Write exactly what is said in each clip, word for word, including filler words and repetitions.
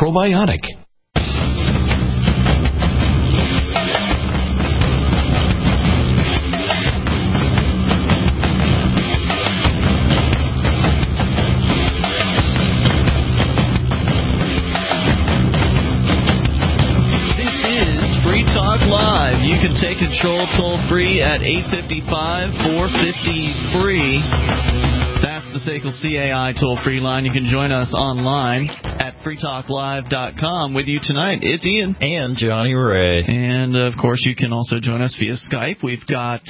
probiotic. You can take control toll-free at eight five five, four five zero, free. That's the S A C L C A I toll-free line. You can join us online at free talk live dot com. With you tonight, it's Ian. And Johnny Ray. And, of course, you can also join us via Skype. We've got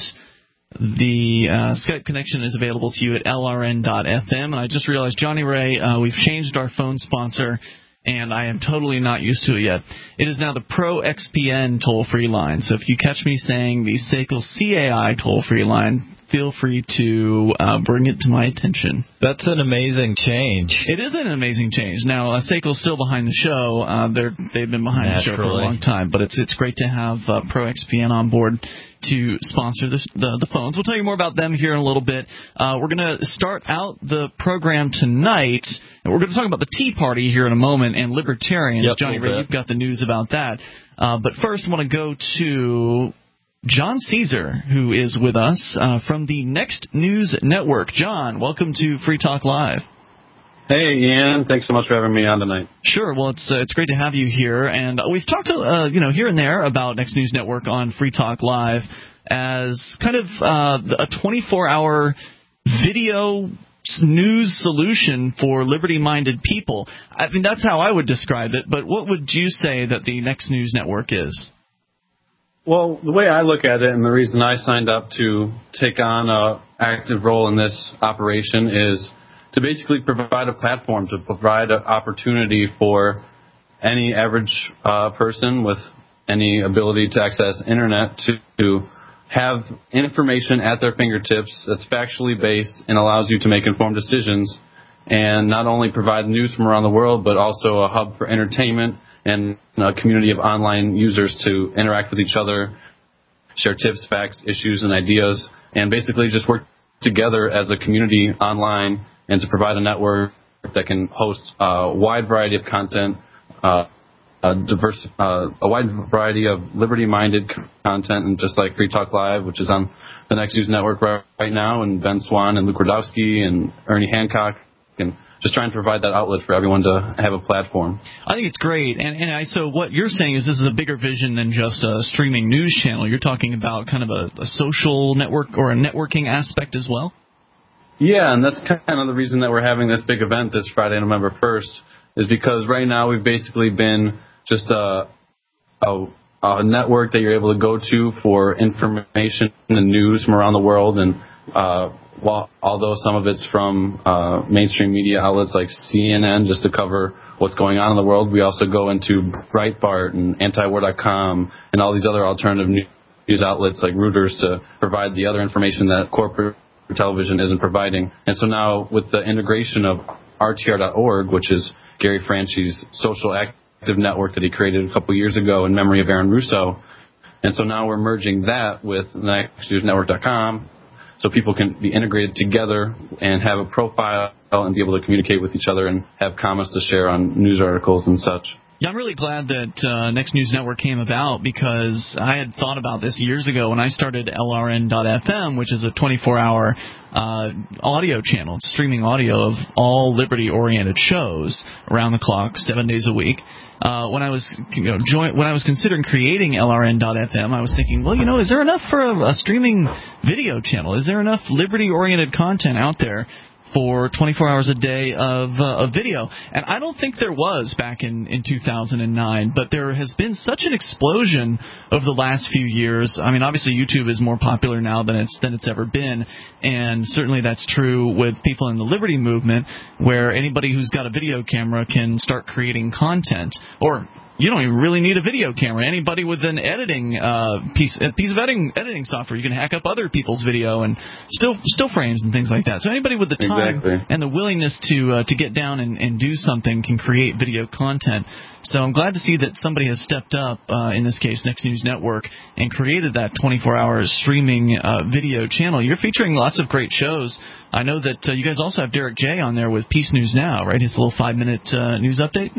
the uh, Skype connection is available to you at L R N dot F M. And I just realized, Johnny Ray, uh, we've changed our phone sponsor, and I am totally not used to it yet. It is now the Pro X P N toll-free line. So if you catch me saying the S A C L C A I toll-free line, feel free to uh, bring it to my attention. That's an amazing change. It is an amazing change. Now, uh, S A C L's still behind the show. Uh, they're, they've been behind Naturally. the show for a long time, but it's it's great to have uh, Pro X P N on board to sponsor the, the the phones. We'll tell you more about them here in a little bit. Uh, we're going to start out the program tonight, and we're going to talk about the Tea Party here in a moment and libertarians. Yep, Johnny Ray, you've got the news about that. Uh, but first, I want to go to John Caesar, who is with us uh, from the Next News Network. John, welcome to Free Talk Live. Hey, Ian. Thanks so much for having me on tonight. Sure. Well, it's uh, it's great to have you here, and we've talked, uh, you know, here and there about Next News Network on Free Talk Live as kind of uh, a twenty-four hour video news solution for liberty-minded people. I mean, that's how I would describe it. But what would you say that the Next News Network is? Well, the way I look at it, and the reason I signed up to take on an active role in this operation, is to basically provide a platform, to provide an opportunity for any average uh, person with any ability to access internet to, to have information at their fingertips that's factually based and allows you to make informed decisions, and not only provide news from around the world, but also a hub for entertainment and a community of online users to interact with each other, share tips, facts, issues, and ideas, and basically just work together as a community online, and to provide a network that can host a wide variety of content, uh, a diverse, uh, a wide variety of liberty-minded content, and just like Free Talk Live, which is on the Next News Network right, right now, and Ben Swan and Luke Rudowski and Ernie Hancock, and just trying to provide that outlet for everyone to have a platform. I think it's great. And, and I, so what you're saying is this is a bigger vision than just a streaming news channel. You're talking about kind of a, a social network or a networking aspect as well? Yeah, and that's kind of the reason that we're having this big event this Friday, November first, is because right now we've basically been just a, a, a network that you're able to go to for information and news from around the world. And uh, while, although some of it's from uh, mainstream media outlets like C N N, just to cover what's going on in the world, we also go into Breitbart and antiwar dot com and all these other alternative news outlets like Reuters to provide the other information that corporate television isn't providing. And so now with the integration of R T R dot org, which is Gary Franchi's social active network that he created a couple years ago in memory of Aaron Russo, and so now we're merging that with next news network dot com so people can be integrated together and have a profile and be able to communicate with each other and have comments to share on news articles and such. Yeah, I'm really glad that uh, Next News Network came about, because I had thought about this years ago when I started L R N dot F M, which is a twenty-four hour uh, audio channel, streaming audio of all liberty-oriented shows around the clock, seven days a week. Uh, when I was you know, join, when I was considering creating L R N dot F M, I was thinking, well, you know, is there enough for a, a streaming video channel? Is there enough liberty-oriented content out there for twenty-four hours a day of, uh, of video? And I don't think there was back in, in two thousand nine, but there has been such an explosion over the last few years. I mean, obviously YouTube is more popular now than it's than it's ever been, and certainly that's true with people in the liberty movement, where anybody who's got a video camera can start creating content. Or you don't even really need a video camera. Anybody with an editing uh, piece, a piece of editing editing software, you can hack up other people's video and still still frames and things like that. So anybody with the time exactly. and the willingness to uh, to get down and, and do something can create video content. So I'm glad to see that somebody has stepped up, uh, in this case, Next News Network, and created that twenty-four hour streaming uh, video channel. You're featuring lots of great shows. I know that uh, you guys also have Derek J on there with Peace News Now, right? His little five minute uh, news update.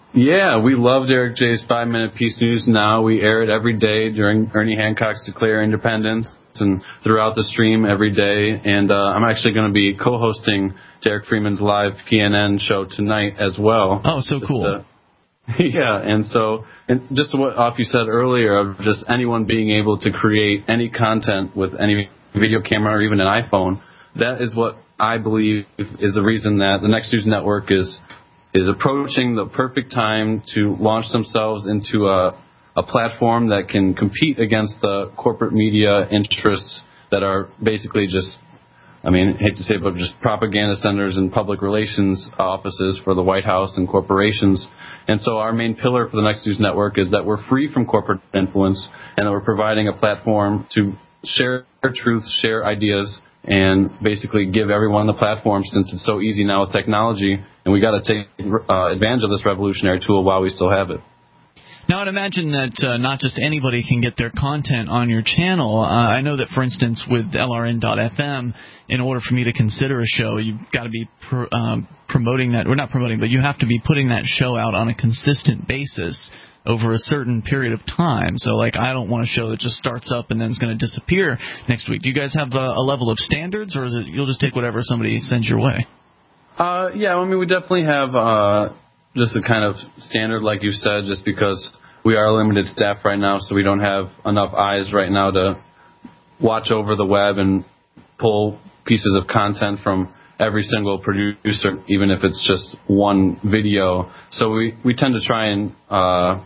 Yeah, we love Derek J's five-minute Peace News Now. We air it every day during Ernie Hancock's Declare Independence and throughout the stream every day. And uh, I'm actually going to be co-hosting Derek Freeman's live P N N show tonight as well. Oh, so just, cool. Uh, yeah, and so and just what off you said earlier of just anyone being able to create any content with any video camera or even an iPhone, that is what I believe is the reason that the Next News Network is is approaching the perfect time to launch themselves into a, a platform that can compete against the corporate media interests that are basically just, I mean, I hate to say it, but just propaganda centers and public relations offices for the White House and corporations. And so our main pillar for the Next News Network is that we're free from corporate influence and that we're providing a platform to share truth, share ideas, and basically give everyone the platform since it's so easy now with technology, and we got to take uh, advantage of this revolutionary tool while we still have it. Now, I'd imagine that uh, not just anybody can get their content on your channel. Uh, I know that, for instance, with L R N dot F M, in order for me to consider a show, you've got to be pr- um, promoting that, or not promoting, but you have to be putting that show out on a consistent basis over a certain period of time. So, like, I don't want a show that just starts up and then is going to disappear next week. Do you guys have a, a level of standards, or is it you'll just take whatever somebody sends your way? Uh, yeah, I mean, we definitely have uh, just a kind of standard, like you said, just because we are a limited staff right now, so we don't have enough eyes right now to watch over the web and pull pieces of content from every single producer, even if it's just one video. So we, we tend to try and uh,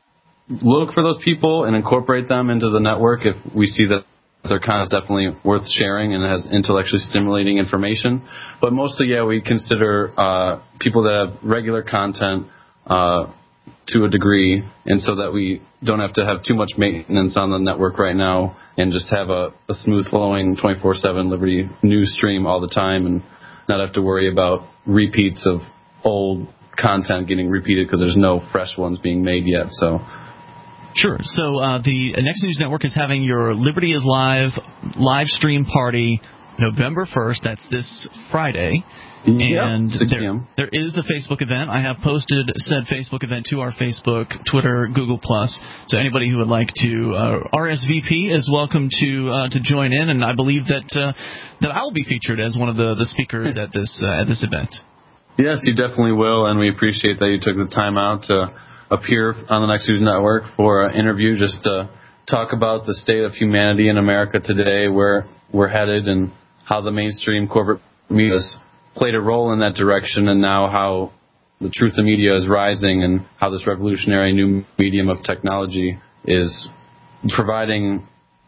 look for those people and incorporate them into the network if we see that their content is definitely worth sharing and has intellectually stimulating information. But mostly, yeah, we consider uh, people that have regular content uh, to a degree, and so that we don't have to have too much maintenance on the network right now and just have a, a smooth-flowing twenty-four seven Liberty news stream all the time and not have to worry about repeats of old content getting repeated because there's no fresh ones being made yet. So, sure. So uh, the Next News Network is having your Liberty is Live live stream party November first. That's this Friday. And yep, there, there is a Facebook event. I have posted said Facebook event to our Facebook, Twitter, Google Plus. So anybody who would like to uh, R S V P is welcome to uh, to join in. And I believe that uh, that I will be featured as one of the, the speakers at this uh, at this event. Yes, you definitely will, and we appreciate that you took the time out to appear on the Next News Network for an interview, just to talk about the state of humanity in America today, where we're headed, and how the mainstream corporate media has played a role in that direction, and now how the truth in media is rising, and how this revolutionary new medium of technology is providing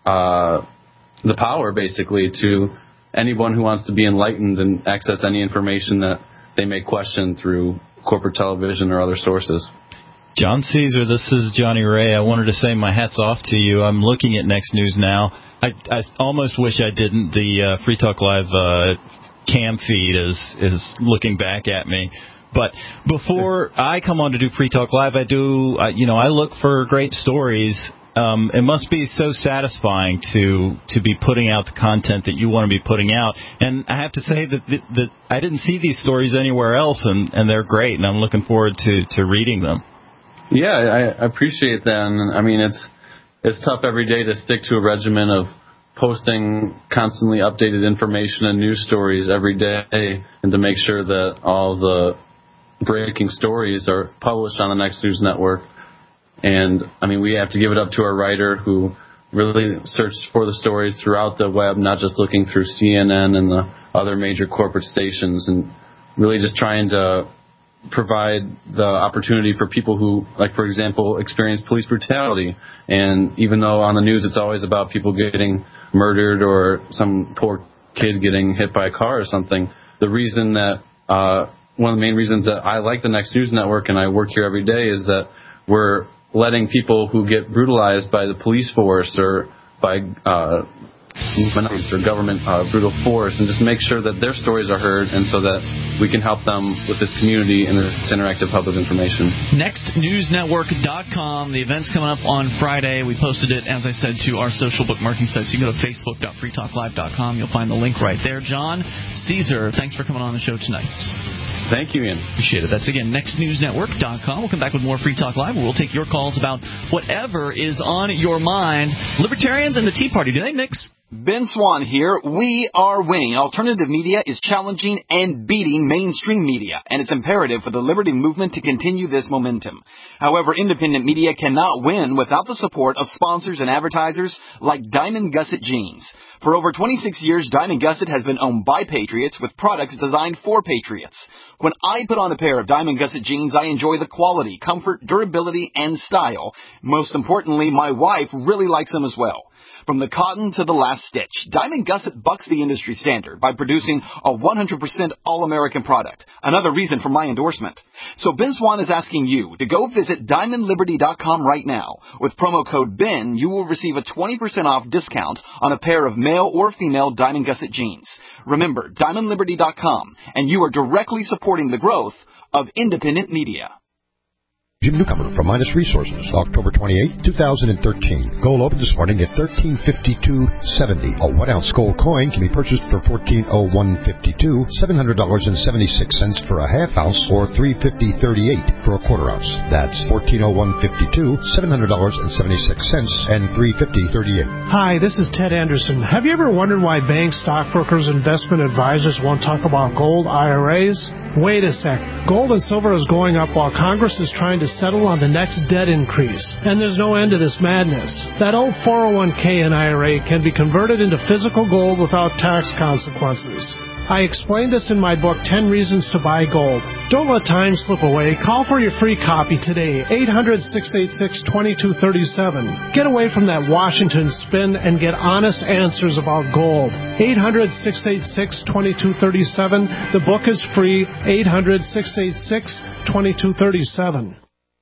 uh, the power, basically, to anyone who wants to be enlightened and access any information that they may question through corporate television or other sources. John Caesar, this is Johnny Ray. I wanted to say my hat's off to you. I'm looking at Next News Now. I, I almost wish I didn't. The uh, Free Talk Live uh, cam feed is is looking back at me. But before I come on to do Free Talk Live, I do, I, you know, I look for great stories. Um, it must be so satisfying to to be putting out the content that you want to be putting out. And I have to say that that, that I didn't see these stories anywhere else, and, and they're great, and I'm looking forward to, to reading them. Yeah, I, I appreciate that. And I mean, it's it's tough every day to stick to a regimen of posting constantly updated information and news stories every day, and to make sure that all the breaking stories are published on the Next News Network. And, I mean, we have to give it up to our writer who really searched for the stories throughout the web, not just looking through C N N and the other major corporate stations, and really just trying to provide the opportunity for people who, like, for example, experience police brutality. And even though on the news it's always about people getting murdered or some poor kid getting hit by a car or something, the reason that, uh, one of the main reasons that I like the Next News Network and I work here every day is that we're letting people who get brutalized by the police force or by uh, or government uh, brutal force, and just make sure that their stories are heard, and so that we can help them with this community and this interactive hub of information. next news network dot com. The event's coming up on Friday. We posted it, as I said, to our social bookmarking site. So you can go to facebook dot free talk live dot com. You'll find the link right there. John Caesar, thanks for coming on the show tonight. Thank you, Ian. Appreciate it. That's, again, next news network dot com. We'll come back with more Free Talk Live, where we'll take your calls about whatever is on your mind. Libertarians and the Tea Party, do they mix? Ben Swan here. We are winning. Alternative media is challenging and beating mainstream media, and it's imperative for the liberty movement to continue this momentum. However, independent media cannot win without the support of sponsors and advertisers like Diamond Gusset Jeans. For over twenty-six years, Diamond Gusset has been owned by patriots with products designed for patriots. When I put on a pair of Diamond Gusset jeans, I enjoy the quality, comfort, durability, and style. Most importantly, my wife really likes them as well. From the cotton to the last stitch, Diamond Gusset bucks the industry standard by producing a one hundred percent all-American product. Another reason for my endorsement. So Ben Swan is asking you to go visit Diamond Liberty dot com right now. With promo code BEN, you will receive a twenty percent off discount on a pair of male or female Diamond Gusset jeans. Remember, Diamond Liberty dot com, and you are directly supporting the growth of independent media. Jim Newcomer from Minus Resources, October twenty-eighth, twenty thirteen. Gold opened this morning at thirteen fifty-two seventy. A one-ounce gold coin can be purchased for fourteen oh one fifty-two, seven hundred dollars and seventy-six cents for a half ounce, or three fifty thirty-eight for a quarter ounce. That's fourteen oh one fifty-two, seven hundred dollars and seventy-six cents, and three fifty thirty-eight. Hi, this is Ted Anderson. Have you ever wondered why banks, stockbrokers, investment advisors won't talk about gold I R As? Wait a sec. Gold and silver is going up while Congress is trying to settle on the next debt increase. And there's no end to this madness. That old four oh one k and I R A can be converted into physical gold without tax consequences. I explained this in my book, ten Reasons to Buy Gold. Don't let time slip away. Call for your free copy today, eight hundred, six eight six, two two three seven. Get away from that Washington spin and get honest answers about gold. eight hundred, six eight six, two two three seven. The book is free, eight hundred, six eight six, two two three seven.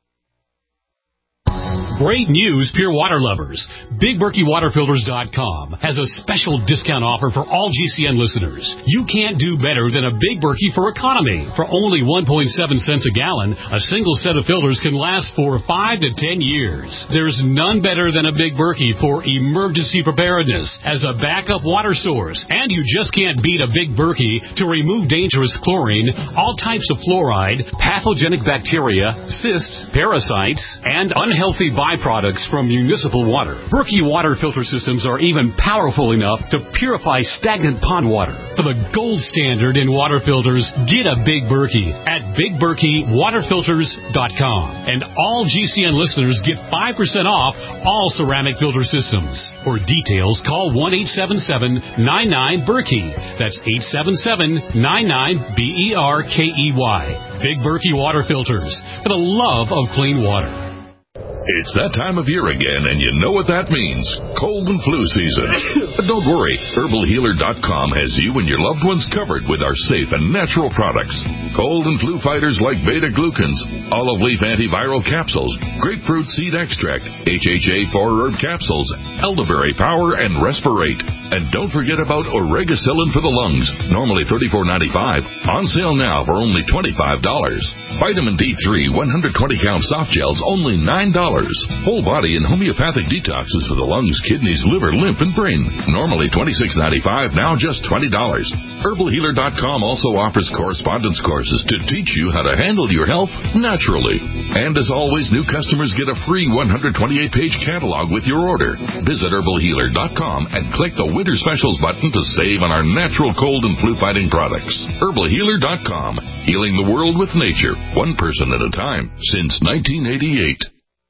Great news, pure water lovers. Big Berkey Water Filters dot com has a special discount offer for all G C N listeners. You can't do better than a Big Berkey for economy. For only one point seven cents a gallon, a single set of filters can last for five to ten years. There's none better than a Big Berkey for emergency preparedness as a backup water source. And you just can't beat a Big Berkey to remove dangerous chlorine, all types of fluoride, pathogenic bacteria, cysts, parasites, and unhealthy byproducts from municipal water. Berkey water filter systems are even powerful enough to purify stagnant pond water. For the gold standard in water filters, get a Big Berkey at Big Berkey Water Filters dot com. And all G C N listeners get five percent off all ceramic filter systems. For details, call one eight seven seven, nine nine, Berkey. That's eight seven seven, nine nine, B E R K E Y. Big Berkey Water Filters, for the love of clean water. It's that time of year again, and you know what that means. Cold and flu season. But don't worry. Herbal Healer dot com has you and your loved ones covered with our safe and natural products. Cold and flu fighters like beta-glucans, olive leaf antiviral capsules, grapefruit seed extract, H H A four herb capsules, elderberry power, and respirate. And don't forget about Oregacillin for the lungs, normally thirty-four ninety-five, on sale now for only twenty-five dollars. Vitamin D three one hundred twenty count soft gels, only nine dollars. Whole body and homeopathic detoxes for the lungs, kidneys, liver, lymph, and brain, normally twenty-six ninety-five, now just twenty dollars. Herbal Healer dot com also offers correspondence courses to teach you how to handle your health naturally. And as always, new customers get a free one hundred twenty-eight page catalog with your order. Visit Herbal Healer dot com and click the Winter Specials button to save on our natural cold and flu fighting products. Herbal Healer dot com, healing the world with nature, one person at a time, since nineteen eighty-eight.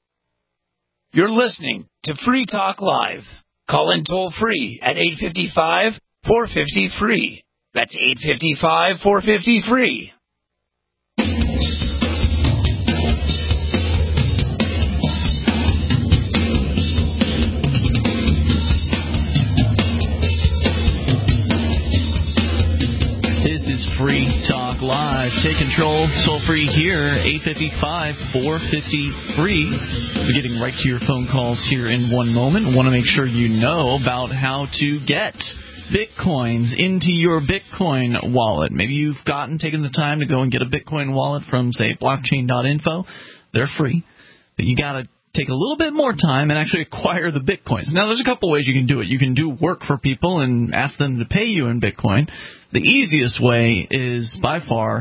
You're listening to Free Talk Live. Call in toll free at eight five five, four five zero, free. That's eight five five, four five zero, free. This is Free Talk Live. Take control, toll free here, eight five five, four five zero, free. We're getting right to your phone calls here in one moment. Want to make sure you know about how to get Bitcoins into your Bitcoin wallet. Maybe you've gotten, taken the time to go and get a Bitcoin wallet from, say, blockchain dot info. They're free. But you got to take a little bit more time and actually acquire the Bitcoins. Now, there's a couple ways you can do it. You can do work for people and ask them to pay you in Bitcoin. The easiest way is, by far,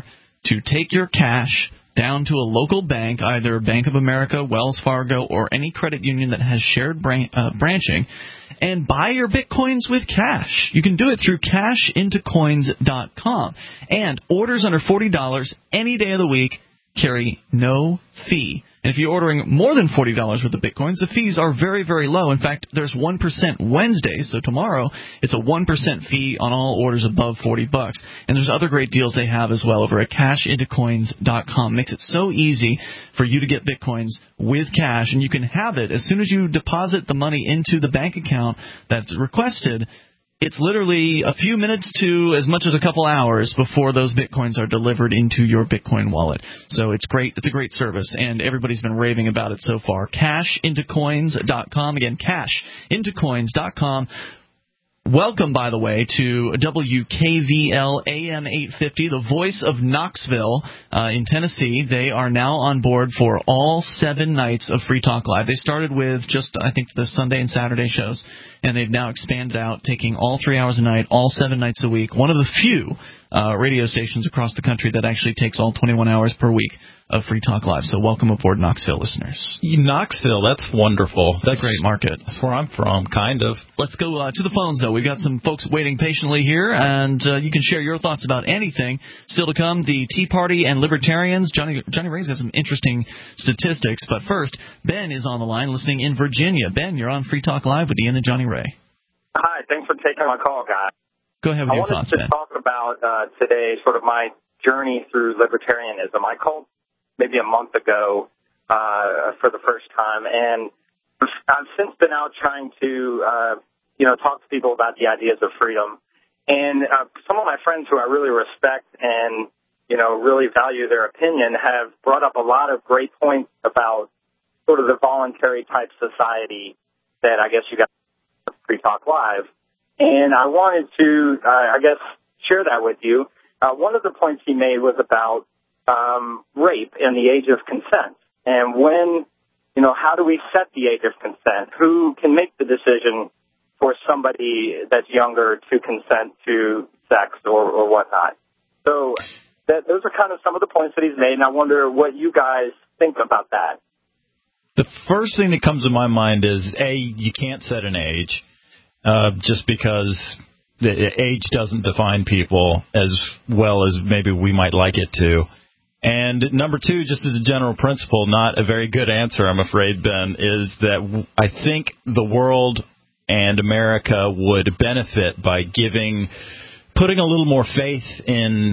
to take your cash down to a local bank, either Bank of America, Wells Fargo, or any credit union that has shared bran- uh, branching, and buy your Bitcoins with cash. You can do it through cash into coins dot com. And orders under forty dollars any day of the week carry no fee. And if you're ordering more than forty dollars worth of Bitcoins, the fees are very, very low. In fact, there's one percent Wednesdays, so tomorrow it's a one percent fee on all orders above forty bucks. And there's other great deals they have as well over at cash into coins dot com. Makes it so easy for you to get Bitcoins with cash, and you can have it as soon as you deposit the money into the bank account that's requested. It's literally a few minutes to as much as a couple hours before those Bitcoins are delivered into your Bitcoin wallet. So it's great. It's a great service, and everybody's been raving about it so far. cash into coins dot com. Again, cash into coins dot com. Welcome, by the way, to W K V L A M eight fifty, the voice of Knoxville uh, in Tennessee. They are now on board for all seven nights of Free Talk Live. They started with just, I think, the Sunday and Saturday shows, and they've now expanded out, taking all three hours a night, all seven nights a week. One of the few uh, radio stations across the country that actually takes all twenty-one hours per week of Free Talk Live. So welcome aboard, Knoxville listeners. Knoxville, that's wonderful. That's a great market. That's where I'm from, kind of. Let's go uh, to the phones, though. We've got some folks waiting patiently here, and uh, you can share your thoughts about anything. Still to come, the Tea Party and Libertarians. Johnny Johnny Ray's got some interesting statistics. But first, Ben is on the line listening in Virginia. Ben, you're on Free Talk Live with Ian and Johnny Ray. Hi, thanks for taking my call, guys. Go ahead with I your thoughts, Ben. I wanted to talk about uh, today sort of my journey through libertarianism. I called maybe a month ago uh, for the first time, and I've since been out trying to, uh, you know, talk to people about the ideas of freedom. And uh, some of my friends who I really respect and, you know, really value their opinion have brought up a lot of great points about sort of the voluntary type society that I guess you got Free Talk Live. And I wanted to, uh, I guess, share that with you. Uh, one of the points he made was about um, rape and the age of consent. And when, you know, how do we set the age of consent? Who can make the decision for somebody that's younger to consent to sex or, or whatnot? So that, those are kind of some of the points that he's made, and I wonder what you guys think about that. The first thing that comes to my mind is, A, you can't set an age, uh, just because the age doesn't define people as well as maybe we might like it to. And number two, just as a general principle, not a very good answer, I'm afraid, Ben, is that I think the world and America would benefit by giving, putting a little more faith in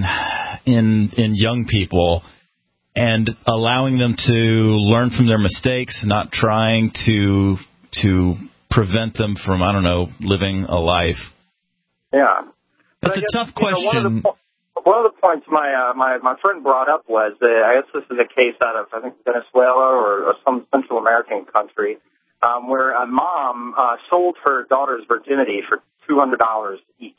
in in young people and allowing them to learn from their mistakes, not trying to to prevent them from, I don't know, living a life. Yeah. That's a guess, tough question. You know, one of the points my uh, my my friend brought up was that I guess this is a case out of I think Venezuela or, or some Central American country um, where a mom uh, sold her daughter's virginity for two hundred dollars each.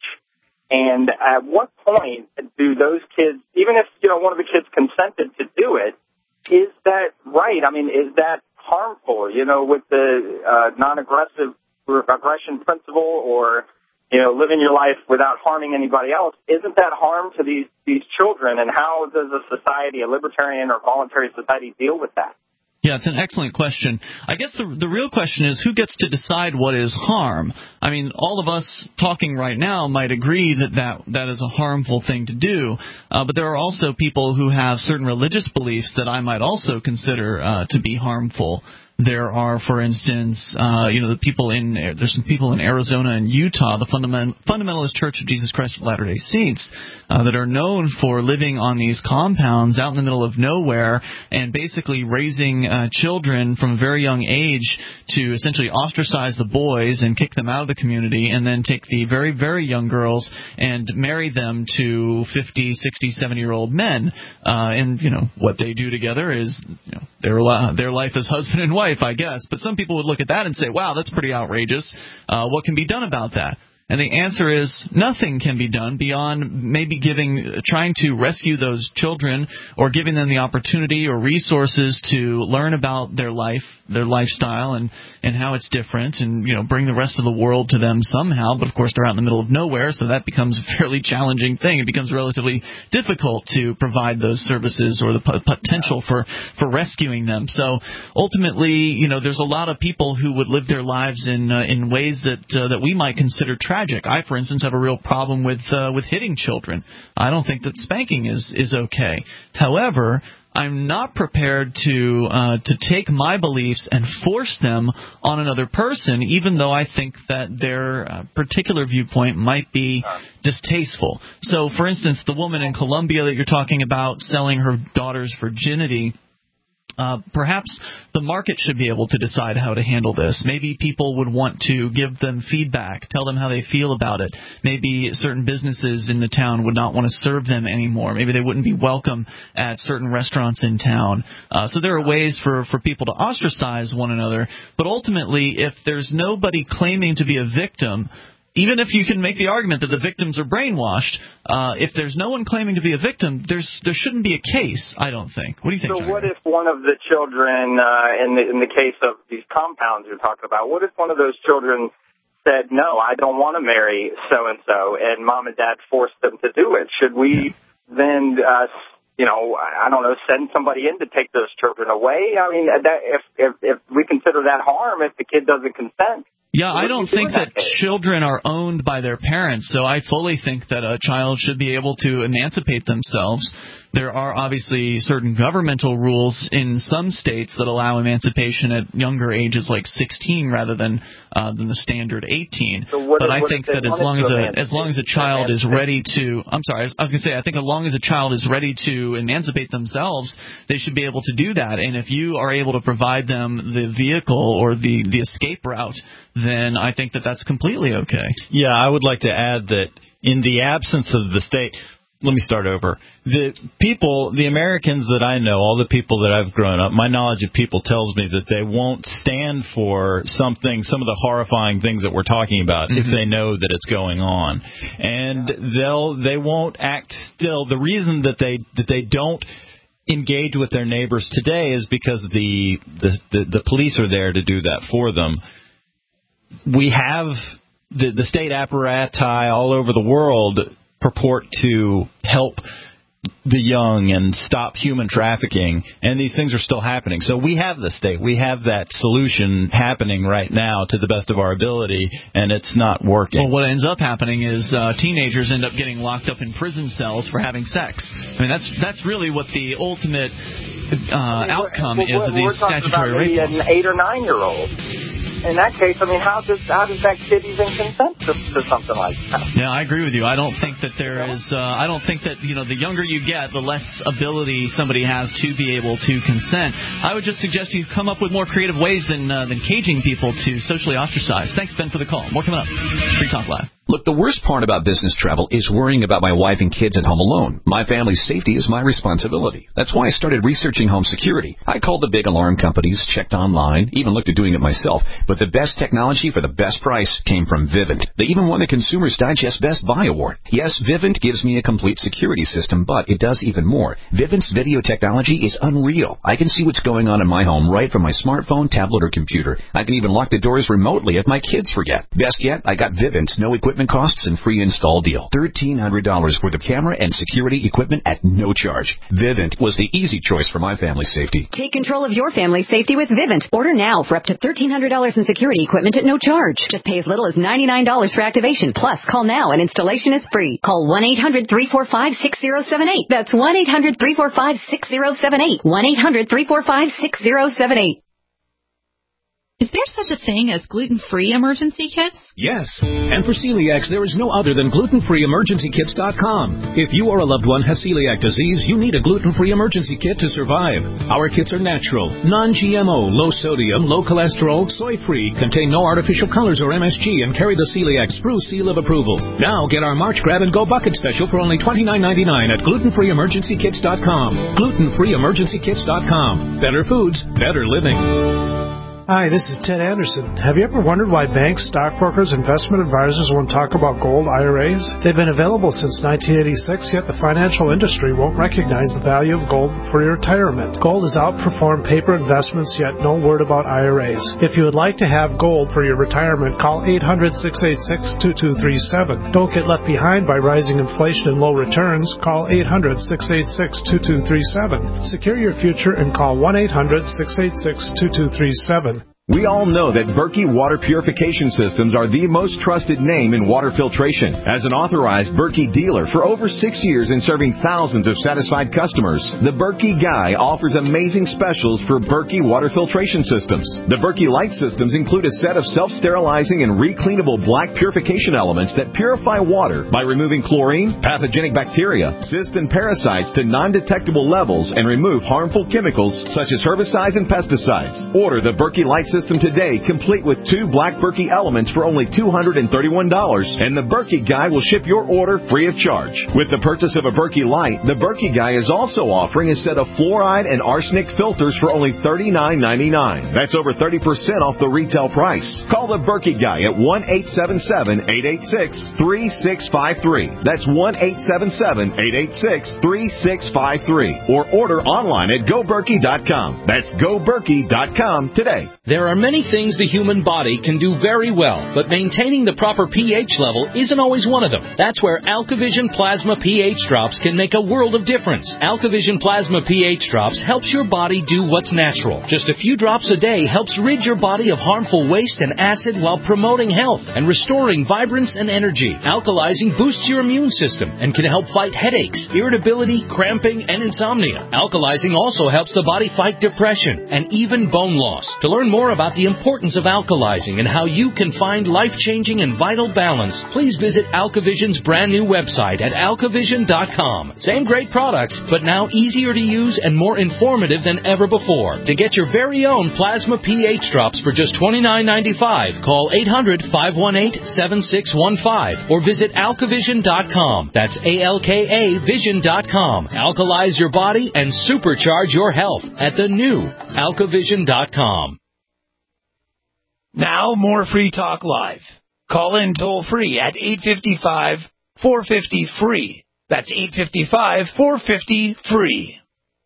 And at what point do those kids, even if you know one of the kids consented to do it, is that right? I mean, is that harmful? You know, with the uh, non-aggressive aggression principle or you know, living your life without harming anybody else, isn't that harm to these, these children? And how does a society, a libertarian or voluntary society, deal with that? Yeah, it's an excellent question. I guess the, the real question is who gets to decide what is harm? I mean, all of us talking right now might agree that that, that is a harmful thing to do, uh, but there are also people who have certain religious beliefs that I might also consider uh, to be harmful. There are, for instance, uh, you know, the people in there's some people in Arizona and Utah, the fundament, Fundamentalist Church of Jesus Christ of Latter-day Saints, uh, that are known for living on these compounds out in the middle of nowhere and basically raising uh, children from a very young age to essentially ostracize the boys and kick them out of the community, and then take the very, very young girls and marry them to fifty, sixty, seventy-year-old men. Uh, and you know what they do together is you know, their their life as husband and wife, I guess. But some people would look at that and say, wow, that's pretty outrageous. Uh, what can be done about that? And the answer is nothing can be done beyond maybe giving, trying to rescue those children or giving them the opportunity or resources to learn about their life, their lifestyle, and, and how it's different, and, you know, bring the rest of the world to them somehow. But, of course, they're out in the middle of nowhere, so that becomes a fairly challenging thing. It becomes relatively difficult to provide those services or the p- potential for, for rescuing them. So, ultimately, you know, there's a lot of people who would live their lives in uh, in ways that uh, that we might consider tragic. I, for instance, have a real problem with uh, with hitting children. I don't think that spanking is is okay. However, I'm not prepared to uh, to take my beliefs and force them on another person, even though I think that their uh, particular viewpoint might be distasteful. So, for instance, the woman in Colombia that you're talking about selling her daughter's virginity, Uh, perhaps the market should be able to decide how to handle this. Maybe people would want to give them feedback, tell them how they feel about it. Maybe certain businesses in the town would not want to serve them anymore. Maybe they wouldn't be welcome at certain restaurants in town. Uh, so there are ways for, for people to ostracize one another. But ultimately, if there's nobody claiming to be a victim, even if you can make the argument that the victims are brainwashed, uh, if there's no one claiming to be a victim, there's there shouldn't be a case, I don't think. What do you think, So John? what if one of the children, uh, in the in the case of these compounds you're talking about, what if one of those children said, no, I don't want to marry so-and-so, and mom and dad forced them to do it? Should we then, uh, you know, I don't know, send somebody in to take those children away? I mean, that, if, if, if we consider that harm, if the kid doesn't consent, Yeah, I don't think that children are owned by their parents, so I fully think that a child should be able to emancipate themselves. There are obviously certain governmental rules in some states that allow emancipation at younger ages, like sixteen, rather than uh, than the standard eighteen. So what but if, I what think if that as long as a as long as a child is ready to, I'm sorry, I was, I was going to say, I think as long as a child is ready to emancipate themselves, they should be able to do that. And if you are able to provide them the vehicle or the the escape route, then I think that that's completely okay. Yeah, I would like to add that in the absence of the state, let me start over. The people, the Americans that I know, all the people that I've grown up, my knowledge of people tells me that they won't stand for something, some of the horrifying things that we're talking about, mm-hmm. if they know that it's going on. And they'll, they won't act still. The reason that they, that they don't engage with their neighbors today is because the, the, the, the police are there to do that for them. We have the, the state apparati all over the world purport to help the young and stop human trafficking, and these things are still happening. So we have the state. We have that solution happening right now to the best of our ability, and it's not working. Well, what ends up happening is uh, teenagers end up getting locked up in prison cells for having sex. I mean, that's that's really what the ultimate uh, outcome well, is of these statutory rape laws. An eight or nine year old. In that case, I mean, how does how does that kid even consent to, to something like that? Yeah, I agree with you. I don't think that there is. Uh, I don't think that, you know, the younger you get, the less ability somebody has to be able to consent. I would just suggest you come up with more creative ways than uh, than caging people to socially ostracize. Thanks, Ben, for the call. More coming up. Free Talk Live. Look, the worst part about business travel is worrying about my wife and kids at home alone. My family's safety is my responsibility. That's why I started researching home security. I called the big alarm companies, checked online, even looked at doing it myself. But the best technology for the best price came from Vivint. They even won the Consumer's Digest Best Buy Award. Yes, Vivint gives me a complete security system, but it does even more. Vivint's video technology is unreal. I can see what's going on in my home right from my smartphone, tablet, or computer. I can even lock the doors remotely if my kids forget. Best yet, I got Vivint's no equipment costs and free install deal. thirteen hundred dollars worth of camera and security equipment at no charge. Vivint was the easy choice for my family's safety. Take control of your family's safety with Vivint. Order now for up to thirteen hundred dollars in security equipment at no charge. Just pay as little as ninety-nine dollars for activation. Plus, call now and installation is free. Call one eight hundred three four five six zero seven eight. That's one eight hundred three four five six zero seven eight. one eight hundred three four five six zero seven eight. Is there such a thing as gluten-free emergency kits? Yes. And for celiacs, there is no other than gluten free emergency kits dot com. If you or a loved one has celiac disease, you need a gluten-free emergency kit to survive. Our kits are natural, non-G M O, low sodium, low cholesterol, soy-free, contain no artificial colors or M S G, and carry the celiac spruce seal of approval. Now get our March Grab and Go Bucket Special for only twenty-nine ninety-nine at gluten free emergency kits dot com. gluten free emergency kits dot com. Better foods, better living. Hi, this is Ted Anderson. Have you ever wondered why banks, stockbrokers, investment advisors won't talk about gold I R As? They've been available since nineteen eighty-six, yet the financial industry won't recognize the value of gold for your retirement. Gold has outperformed paper investments, yet no word about I R As. If you would like to have gold for your retirement, call eight hundred, six eight six, two two three seven. Don't get left behind by rising inflation and low returns. Call eight hundred, six eight six, two two three seven. Secure your future and call one eight hundred, six eight six, two two three seven. We all know that Berkey Water Purification Systems are the most trusted name in water filtration. As an authorized Berkey dealer for over six years and serving thousands of satisfied customers, the Berkey Guy offers amazing specials for Berkey Water Filtration Systems. The Berkey Light Systems include a set of self-sterilizing and recleanable black purification elements that purify water by removing chlorine, pathogenic bacteria, cysts, and parasites to non-detectable levels and remove harmful chemicals such as herbicides and pesticides. Order the Berkey Light System System today, complete with two black Berkey elements for only two hundred thirty-one dollars, and the Berkey Guy will ship your order free of charge. With the purchase of a Berkey Light, the Berkey Guy is also offering a set of fluoride and arsenic filters for only thirty-nine ninety-nine. That's over thirty percent off the retail price. Call the Berkey Guy at one eight seven seven, eight eight six, three six five three. That's one eight seven seven, eight eight six, three six five three. Or order online at go berkey dot com. That's go berkey dot com today. There are many things the human body can do very well, but maintaining the proper pH level isn't always one of them. That's where AlkaVision Plasma pH Drops can make a world of difference. AlkaVision Plasma pH Drops helps your body do what's natural. Just a few drops a day helps rid your body of harmful waste and acid while promoting health and restoring vibrance and energy. Alkalizing boosts your immune system and can help fight headaches, irritability, cramping, and insomnia. Alkalizing also helps the body fight depression and even bone loss. To learn more about the importance of alkalizing and how you can find life-changing and vital balance, please visit AlkaVision's brand new website at alkavision dot com. Same great products, but now easier to use and more informative than ever before. To get your very own Plasma pH Drops for just twenty-nine ninety-five, call eight hundred, five one eight, seven six one five or visit alkavision dot com. That's A L K A vision dot com. Alkalize your body and supercharge your health at the new alkavision dot com. Now, more Free Talk Live. Call in toll-free at eight five five, four five zero, free. That's eight five five, four five zero, free.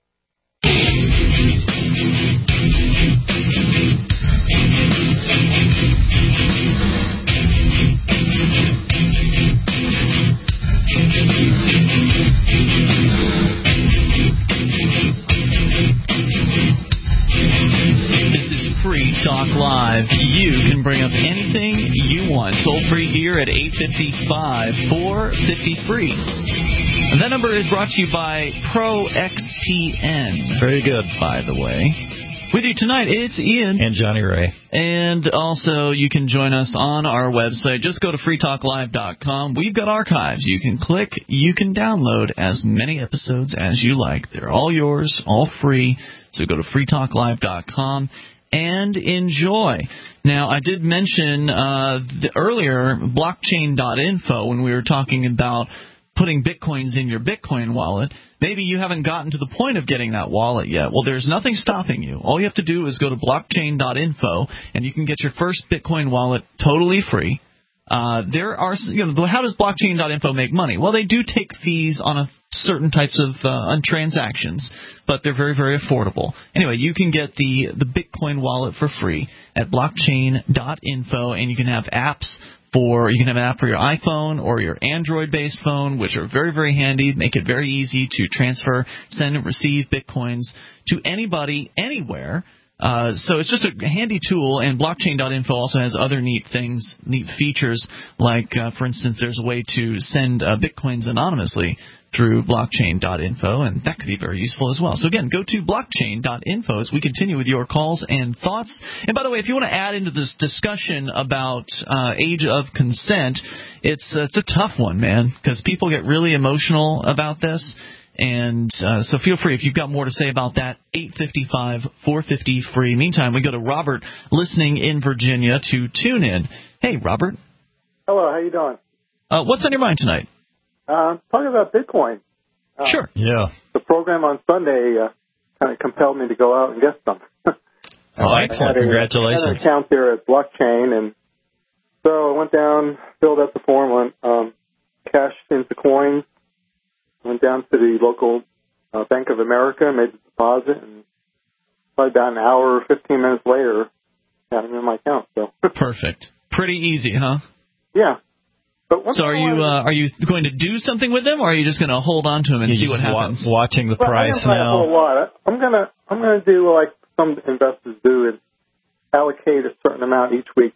Free Talk Live. You can bring up anything you want. Toll free here at eight five five, four five zero, free. And that number is brought to you by Pro X P N. Very good, by the way. With you tonight, it's Ian. And Johnny Ray. And also, you can join us on our website. Just go to free talk live dot com. We've got archives. You can click. You can download as many episodes as you like. They're all yours, all free. So go to free talk live dot com. And enjoy. Now, I did mention uh, the earlier blockchain dot info when we were talking about putting bitcoins in your Bitcoin wallet. Maybe you haven't gotten to the point of getting that wallet yet. Well, there's nothing stopping you. All you have to do is go to blockchain dot info, and you can get your first Bitcoin wallet totally free. Uh, there are, you know, how does blockchain dot info make money? Well, they do take fees on a certain types of uh, on transactions, but they're very, very affordable. Anyway, you can get the, the Bitcoin wallet for free at blockchain dot info, and you can have apps for, you can have an app for your iPhone or your Android-based phone, which are very, very handy, make it very easy to transfer, send and receive Bitcoins to anybody, anywhere. Uh, so it's just a handy tool, and blockchain dot info also has other neat things, neat features, like, uh, for instance, there's a way to send uh, Bitcoins anonymously through blockchain dot info, and that could be very useful as well. So again, go to blockchain dot info as we continue with your calls and thoughts. And by the way, if you want to add into this discussion about uh, age of consent, it's, uh, it's a tough one, man, because people get really emotional about this. And uh, so feel free, if you've got more to say about that, eight five five, four five zero, free. Meantime, we go to Robert listening in Virginia to tune in. Hey, Robert. Hello, how you doing? Uh, what's on your mind tonight? Uh, talking about Bitcoin. Uh, sure. Yeah. The program on Sunday uh, kind of compelled me to go out and get some. Oh, excellent. I had Congratulations. A, I had an account there at Blockchain, and so I went down, filled out the form, went, um, cashed into coins, went down to the local uh, Bank of America, made the deposit, and probably about an hour or fifteen minutes later, got them in my account. So perfect. Pretty easy, huh? Yeah. But so are you uh, are you going to do something with them, or are you just going to hold on to them and You're see what happens? Wa- watching the well, price I'm now. A whole lot. I'm gonna I'm gonna do like some investors do and allocate a certain amount each week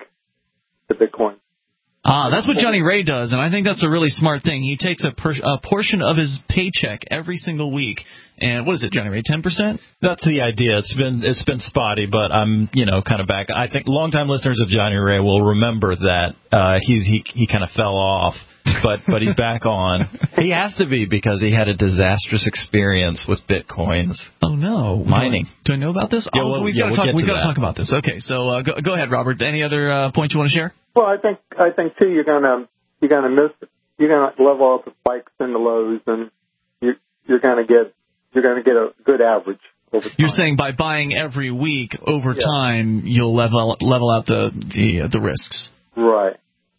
to Bitcoin. Ah, that's what Johnny Ray does, and I think that's a really smart thing. He takes a, per- a portion of his paycheck every single week, and what is it, Johnny Ray, ten percent? That's the idea. It's been it's been spotty, but I'm you know kind of back. I think longtime listeners of Johnny Ray will remember that uh, he's he he kind of fell off, but but he's back on. He has to be because he had a disastrous experience with Bitcoins. Oh no, mining. Do I know about this? Yeah, oh, well, we've yeah, got to we'll talk. get We've to got to that. talk about this. Okay, so uh, go, go ahead, Robert. Any other uh, points you want to share? Well, I think I think too. You're gonna you're gonna miss. You're gonna level out the spikes and the lows, and you you're gonna get you're gonna get a good average over time. You're saying by buying every week over Yeah. time, you'll level level out the the uh, the risks. Right.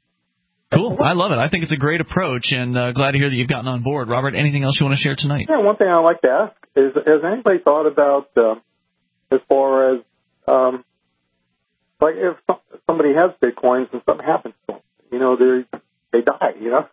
Cool. I love it. I think it's a great approach, and uh, glad to hear that you've gotten on board. Robert, anything else you want to share tonight? Yeah. One thing I'd like to ask is: has anybody thought about uh, as far as um, like if some- somebody has Bitcoins and something happens to them, you know, they they die, you know,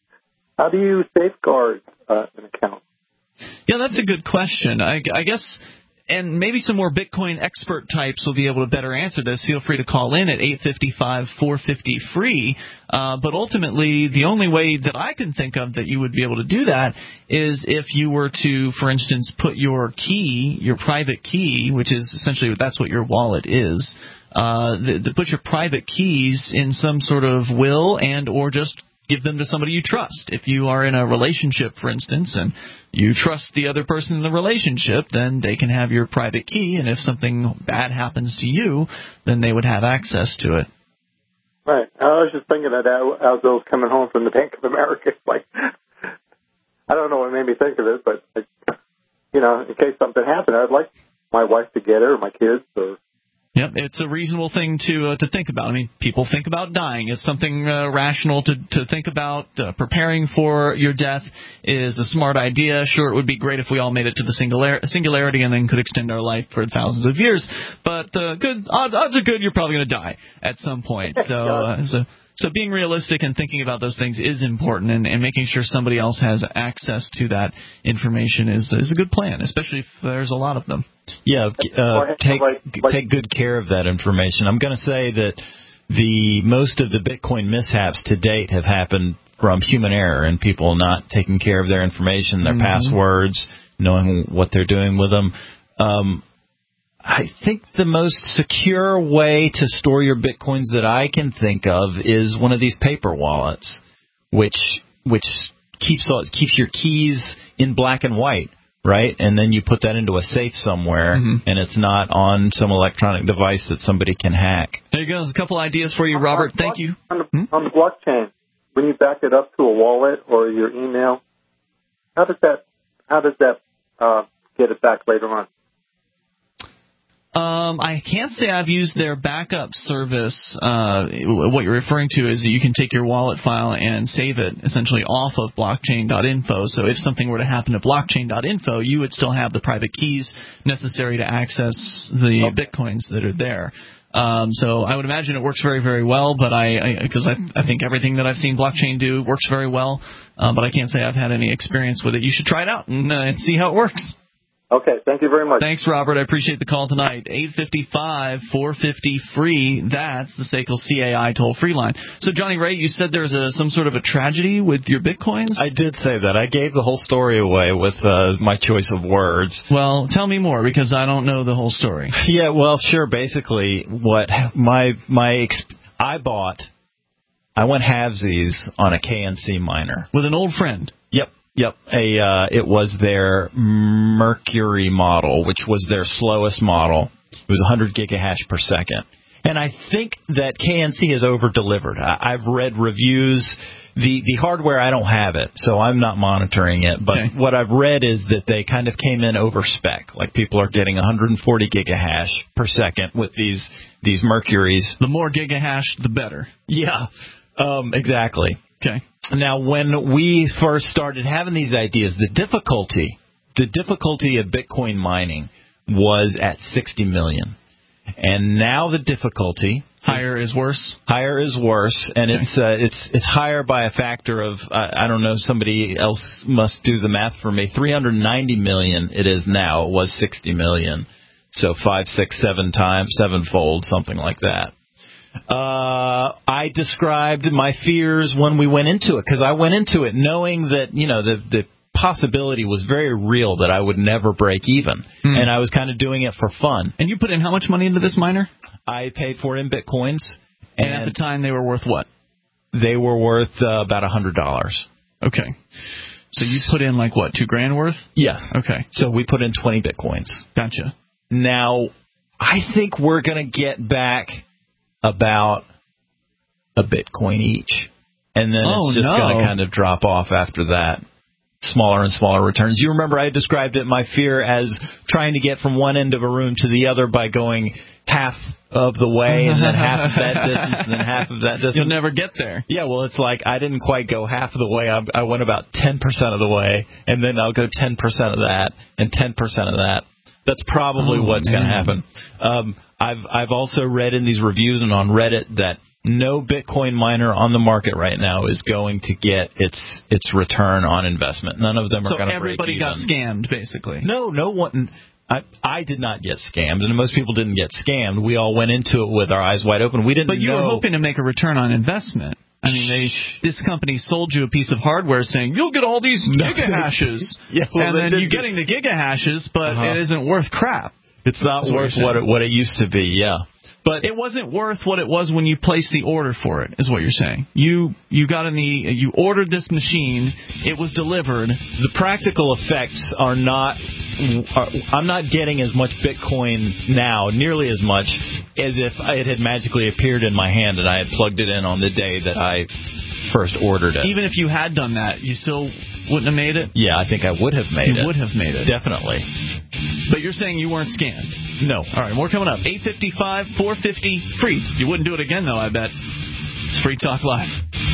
how do you safeguard uh, an account? Yeah, that's a good question. I, I guess, and maybe some more Bitcoin expert types will be able to better answer this. Feel free to call in at eight five five, four five zero, free. Uh, but ultimately, the only way that I can think of that you would be able to do that is if you were to, for instance, put your key, your private key, which is essentially that's what your wallet is, uh, the, the, put your private keys in some sort of will and or just give them to somebody you trust. If you are in a relationship, for instance, and you trust the other person in the relationship, then they can have your private key, and if something bad happens to you, then they would have access to it. Right. I was just thinking of that as I was coming home from the Bank of America. Like, I don't know what made me think of it, but, you know, in case something happened, I'd like my wife to get it or my kids or... Yep, it's a reasonable thing to uh, to think about. I mean, people think about dying. It's something uh, rational to, to think about. Uh, preparing for your death is a smart idea. Sure, it would be great if we all made it to the singular- singularity and then could extend our life for thousands of years. But uh, good odds, odds are good you're probably going to die at some point. So, uh, so so being realistic and thinking about those things is important, and, and making sure somebody else has access to that information is is a good plan, especially if there's a lot of them. Yeah, uh, take take good care of that information. I'm going to say that the most of the Bitcoin mishaps to date have happened from human error and people not taking care of their information, their mm-hmm. passwords, knowing what they're doing with them. Um, I think the most secure way to store your Bitcoins that I can think of is one of these paper wallets, which which keeps keeps your keys in black and white. Right, and then you put that into a safe somewhere, mm-hmm. and it's not on some electronic device that somebody can hack. There you go. There's a couple ideas for you, Robert. On Thank you. On the, hmm? on the blockchain, when you back it up to a wallet or your email, how does that how does that uh, get it back later on? Um, I can't say I've used their backup service. Uh, what you're referring to is that you can take your wallet file and save it essentially off of blockchain dot info. So if something were to happen to blockchain dot info, you would still have the private keys necessary to access the okay. Bitcoins that are there. Um, so I would imagine it works very, very well, but I, because I, I, I think everything that I've seen blockchain do works very well, uh, but I can't say I've had any experience with it. You should try it out and, uh, and see how it works. Okay, thank you very much. Thanks, Robert. I appreciate the call tonight. eight five five, four five zero, free. That's the S A C L C A I toll-free line. So, Johnny Ray, you said there's a, some sort of a tragedy with your Bitcoins? I did say that. I gave the whole story away with uh, my choice of words. Well, tell me more, because I don't know the whole story. Yeah, well, sure. Basically, what my my exp- I bought, I went halvesies on a K N C miner. With an old friend? Yep. Yep, a uh, it was their Mercury model, which was their slowest model. It was one hundred gigahash per second. And I think that K N C has over-delivered. I, I've read reviews. The the hardware, I don't have it, so I'm not monitoring it. But okay. What I've read is that they kind of came in over-spec. Like, people are getting one hundred forty gigahash per second with these these Mercuries. The more gigahash, the better. Yeah, um, exactly. Okay. Now, when we first started having these ideas, the difficulty, the difficulty of Bitcoin mining was at sixty million. And now the difficulty... Higher is worse? Higher is worse, and okay. it's uh, it's it's higher by a factor of, uh, I don't know, somebody else must do the math for me, three hundred ninety million it is now. It was sixty million. So five, six, seven times, sevenfold, something like that. Uh, I described my fears when we went into it, because I went into it knowing that, you know, the the possibility was very real that I would never break even, hmm. and I was kind of doing it for fun. And you put in how much money into this miner? I paid for it in Bitcoins. And, and at the time, they were worth what? They were worth uh, about one hundred dollars. Okay. So you put in like what, two grand worth? Yeah. Okay. So we put in twenty Bitcoins. Gotcha. Now, I think we're going to get back about a Bitcoin each. And then oh, it's just no. going to kind of drop off after that. Smaller and smaller returns. You remember I described it, my fear, as trying to get from one end of a room to the other by going half of the way and then half of that distance and then half of that distance. You'll never get there. Yeah, well, it's like I didn't quite go half of the way. I, I went about ten percent of the way, and then I'll go ten percent of that and ten percent of that. That's probably oh, what's going to happen. Um, I've I've also read in these reviews and on Reddit that no Bitcoin miner on the market right now is going to get its its return on investment. None of them are so going to break even. So everybody got scammed, basically. No, no one. I I did not get scammed, and most people didn't get scammed. We all went into it with our eyes wide open. We didn't. But you know. were hoping to make a return on investment. I mean, they this company sold you a piece of hardware saying you'll get all these gigahashes, yeah, well, and then you're getting the gigahashes, but uh-huh. it isn't worth crap. It's not That's worth what, what it what it used to be. Yeah. But it wasn't worth what it was when you placed the order for it, is what you're saying. You you got in the you ordered this machine, it was delivered. The practical effects are not. Are, I'm not getting as much Bitcoin now, nearly as much as if it had magically appeared in my hand and I had plugged it in on the day that I first ordered it. Even if you had done that, you still wouldn't have made it? Yeah, I think I would have made you it. You would have made it. Definitely. But you're saying you weren't scammed? No. All right, more coming up. eight fifty-five, four fifty, free. You wouldn't do it again, though, I bet. It's Free Talk Live.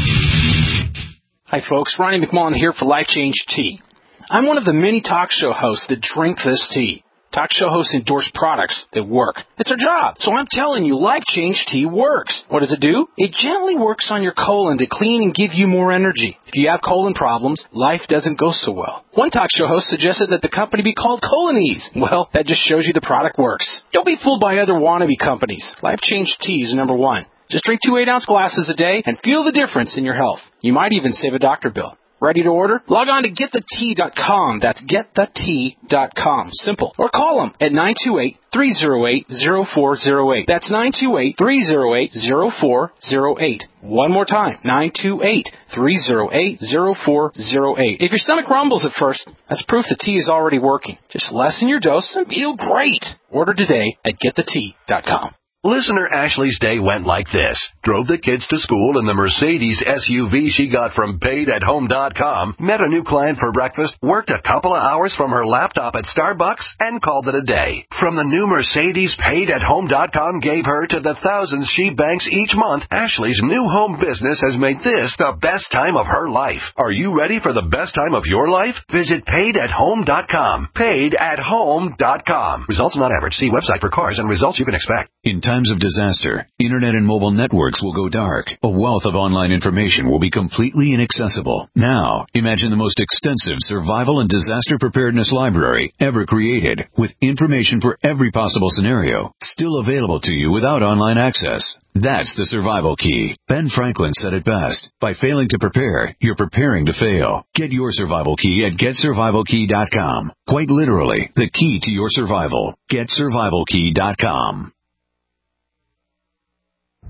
Hi, folks. Ronnie McMullen here for Life Change Tea. I'm one of the many talk show hosts that drink this tea. Talk show hosts endorse products that work. It's our job. So I'm telling you, Life Change Tea works. What does it do? It gently works on your colon to clean and give you more energy. If you have colon problems, life doesn't go so well. One talk show host suggested that the company be called Colonies. Well, that just shows you the product works. Don't be fooled by other wannabe companies. Life Change Tea is number one. Just drink two eight-ounce glasses a day and feel the difference in your health. You might even save a doctor bill. Ready to order? Log on to get the tea dot com. That's get the tea dot com. Simple. Or call them at nine two eight, three oh eight, oh four oh eight. That's nine two eight, three oh eight, oh four oh eight. One more time. nine two eight, three oh eight, oh four oh eight. If your stomach rumbles at first, that's proof the tea is already working. Just lessen your dose and feel great. Order today at get the tea dot com. Listener Ashley's day went like this. Drove the kids to school in the Mercedes S U V she got from paid at home dot com, met a new client for breakfast, worked a couple of hours from her laptop at Starbucks, and called it a day. From the new Mercedes paid at home dot com gave her to the thousands she banks each month, Ashley's new home business has made this the best time of her life. Are you ready for the best time of your life? Visit paid at home dot com. paid at home dot com. Results not average. See website for cars and results you can expect. In times of disaster, internet and mobile networks will go dark. A wealth of online information will be completely inaccessible. Now, imagine the most extensive survival and disaster preparedness library ever created, with information for every possible scenario, still available to you without online access. That's the survival key. Ben Franklin said it best. By failing to prepare, you're preparing to fail. Get your survival key at get survival key dot com. Quite literally, the key to your survival. get survival key dot com.